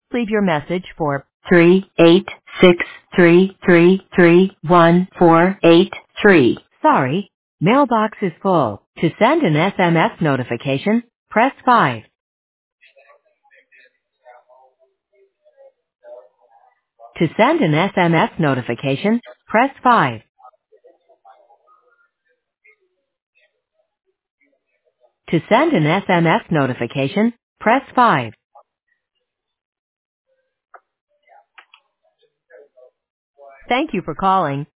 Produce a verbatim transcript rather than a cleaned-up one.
Leave your message for three eight six three three three one four eight three. Sorry, mailbox is full. To send an S M S notification, press five. To send an S M S notification, press five. To send an S M S notification, press five. Thank you for calling